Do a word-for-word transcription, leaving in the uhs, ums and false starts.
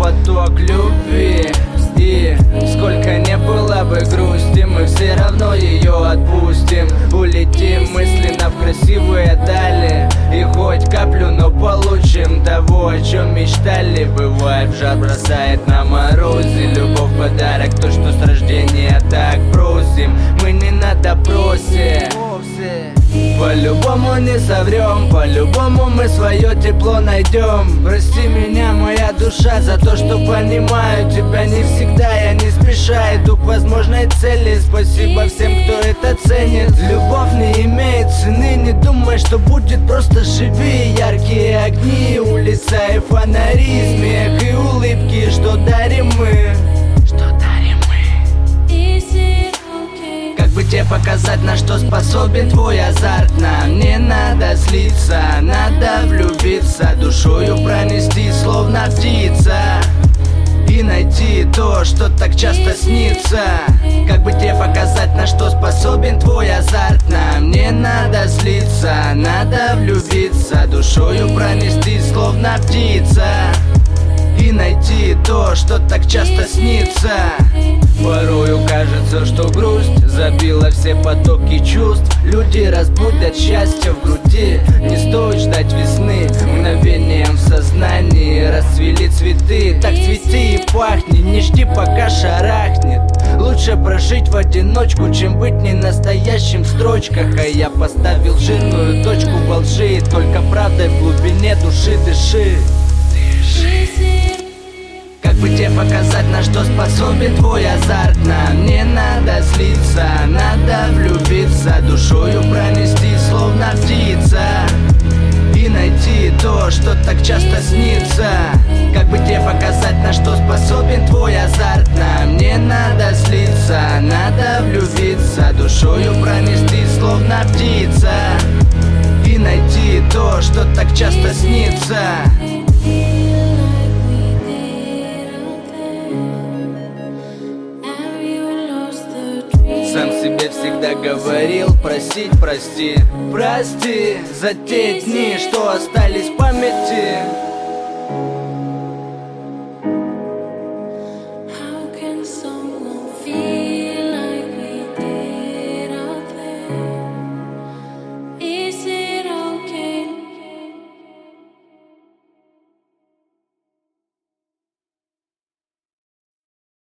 поток любви. И сколько не было бы грусти, мы все равно ее отпустим. Улетим мысленно в красивые дали, и хоть каплю, но получим того, о чем мечтали. Бывает, жар бросает на морозе, любовь подарок, то, что с рождения так просим. Мы не на допросе, по-любому не соврем, по-любому мы свое тепло найдем. Прости меня, моя душа, за то, что понимаю тебя не всегда. Я не спеша иду к возможной цели. Спасибо всем, кто это ценит. Любовь не имеет цены, не думай, что будет, просто живи. Яркие огни, улица и фонари, смех и улыбки, что дарим мы. Бы тебе показать, на что способен твой азарт. Нам не надо злиться, надо влюбиться, душою пронести, словно птица, и найти то, что так часто снится. Как бы тебе показать, на что способен твой азарт. Нам не надо злиться, надо влюбиться, душою пронести, словно птица, и найти то, что так часто снится. Порою кажется, что грусть забила все потоки чувств. Люди разбудят счастье в груди. Не стоит ждать весны, мгновением в сознании расцвели цветы. Так цвети и пахни, не жди, пока шарахнет. Лучше прожить в одиночку, чем быть не настоящим в строчках. А я поставил жирную точку во лжи, только правдой в глубине души дыши. Как бы тебе показать, на что способен твой азарт. Нам не надо злиться, надо влюбиться, душою пронести, словно птица, и найти то, что так часто снится. Как бы тебе показать, на что способен твой азарт. Нам не надо злиться, надо влюбиться, душою пронести, словно птица, и найти то, что так часто снится. Сам себе всегда говорил просить, прости, прости за те дни, что остались в памяти.